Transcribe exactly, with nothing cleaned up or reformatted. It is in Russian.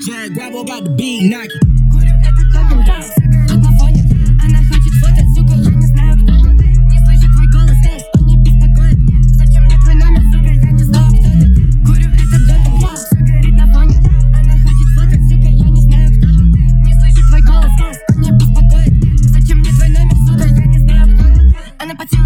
Jack Grabo got the beat knocking. Курю этот допинг, да, все горит на фоне. Она хочет фото, сука, я не знаю, кто ты. Не слышу твой голос, эй, он не беспокоит. Зачем мне твой номер, сука, я не знаю, кто ты. Курю этот допинг, да, все горит на фоне. Она хочет фото, сука, я не знаю, кто ты. Не слышу твой голос, эй, он не беспокоит. Зачем мне твой номер, сука, я не знаю, кто ты. Она потела.